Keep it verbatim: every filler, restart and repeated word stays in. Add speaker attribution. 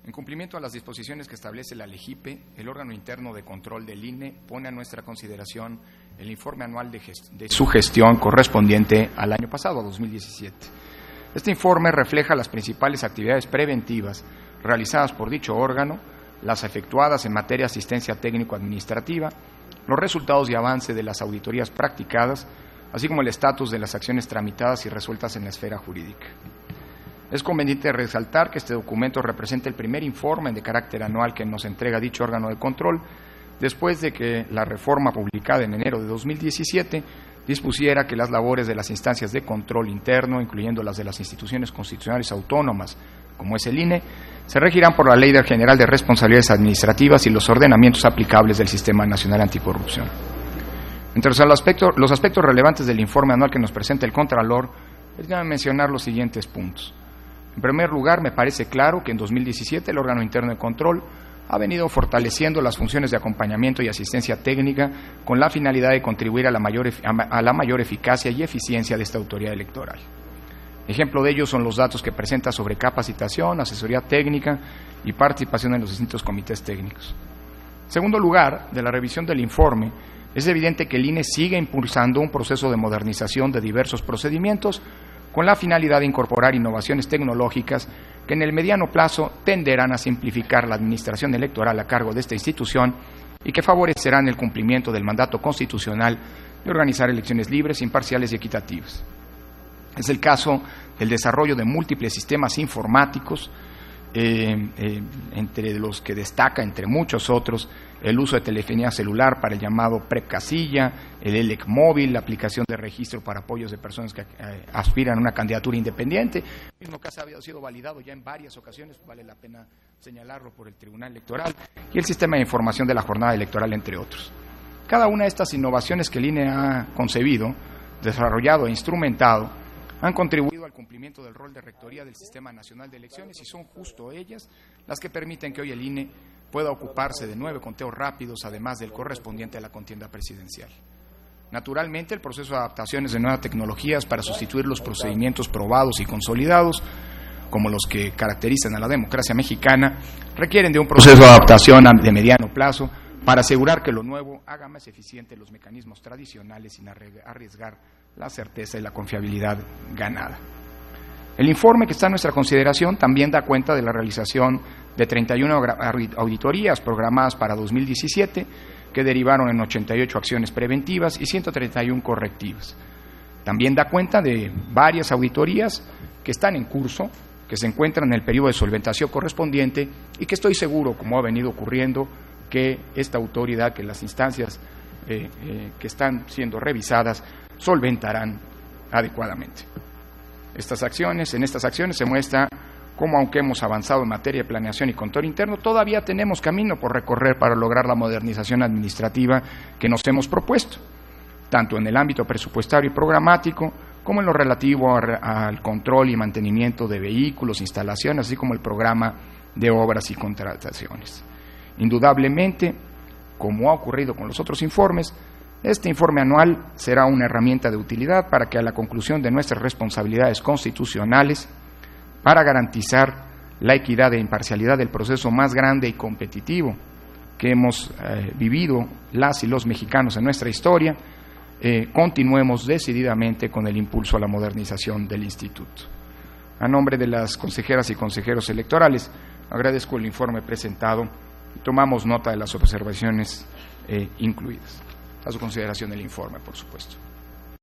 Speaker 1: En cumplimiento a las disposiciones que establece la LEGIPE, el órgano interno de control del I N E pone a nuestra consideración el informe anual de, de su gestión correspondiente al año pasado, dos mil diecisiete. Este informe refleja las principales actividades preventivas realizadas por dicho órgano, las efectuadas en materia de asistencia técnico-administrativa, los resultados y avance de las auditorías practicadas, así como el estatus de las acciones tramitadas y resueltas en la esfera jurídica. Es conveniente resaltar que este documento representa el primer informe de carácter anual que nos entrega dicho órgano de control, después de que la reforma publicada en enero de dos mil diecisiete dispusiera que las labores de las instancias de control interno, incluyendo las de las instituciones constitucionales autónomas, como es el I N E, se regirán por la Ley General de Responsabilidades Administrativas y los ordenamientos aplicables del Sistema Nacional Anticorrupción. Entre los aspectos, los aspectos relevantes del informe anual que nos presenta el Contralor, déjame mencionar los siguientes puntos. En primer lugar, me parece claro que en dos mil diecisiete el órgano interno de control ha venido fortaleciendo las funciones de acompañamiento y asistencia técnica con la finalidad de contribuir a la mayor, a la mayor eficacia y eficiencia de esta autoridad electoral. Ejemplo de ello son los datos que presenta sobre capacitación, asesoría técnica y participación en los distintos comités técnicos. En segundo lugar, de la revisión del informe, es evidente que el I N E sigue impulsando un proceso de modernización de diversos procedimientos con la finalidad de incorporar innovaciones tecnológicas que en el mediano plazo tenderán a simplificar la administración electoral a cargo de esta institución y que favorecerán el cumplimiento del mandato constitucional de organizar elecciones libres, imparciales y equitativas. Es el caso del desarrollo de múltiples sistemas informáticos, eh, eh, entre los que destaca, entre muchos otros, el uso de telefonía celular para el llamado PREP-casilla, el E L E C móvil, la aplicación de registro para apoyos de personas que eh, aspiran a una candidatura independiente, mismo que ha sido validado ya en varias ocasiones, vale la pena señalarlo, por el Tribunal Electoral, y el sistema de información de la jornada electoral, entre otros. Cada una de estas innovaciones que el I N E ha concebido, desarrollado e instrumentado, han contribuido al cumplimiento del rol de rectoría del Sistema Nacional de Elecciones y son justo ellas las que permiten que hoy el I N E pueda ocuparse de nueve conteos rápidos, además del correspondiente a la contienda presidencial. Naturalmente, el proceso de adaptaciones de nuevas tecnologías para sustituir los procedimientos probados y consolidados, como los que caracterizan a la democracia mexicana, requieren de un proceso de adaptación de mediano plazo para asegurar que lo nuevo haga más eficiente los mecanismos tradicionales sin arriesgar la certeza y la confiabilidad ganada. El informe que está a nuestra consideración también da cuenta de la realización de treinta y una auditorías programadas para dos mil diecisiete, que derivaron en ochenta y ocho acciones preventivas y ciento treinta y uno correctivas. También da cuenta de varias auditorías que están en curso, que se encuentran en el periodo de solventación correspondiente y que estoy seguro, como ha venido ocurriendo, que esta autoridad, que las instancias eh, eh, que están siendo revisadas, solventarán adecuadamente. Estas acciones, en estas acciones se muestra cómo, aunque hemos avanzado en materia de planeación y control interno, todavía tenemos camino por recorrer para lograr la modernización administrativa que nos hemos propuesto, tanto en el ámbito presupuestario y programático, como en lo relativo a, al control y mantenimiento de vehículos, instalaciones, así como el programa de obras y contrataciones. Indudablemente, como ha ocurrido con los otros informes, este informe anual será una herramienta de utilidad para que, a la conclusión de nuestras responsabilidades constitucionales, para garantizar la equidad e imparcialidad del proceso más grande y competitivo que hemos eh, vivido las y los mexicanos en nuestra historia, eh, continuemos decididamente con el impulso a la modernización del Instituto. A nombre de las consejeras y consejeros electorales, agradezco el informe presentado y tomamos nota de las observaciones eh, incluidas. A su consideración el informe, por supuesto.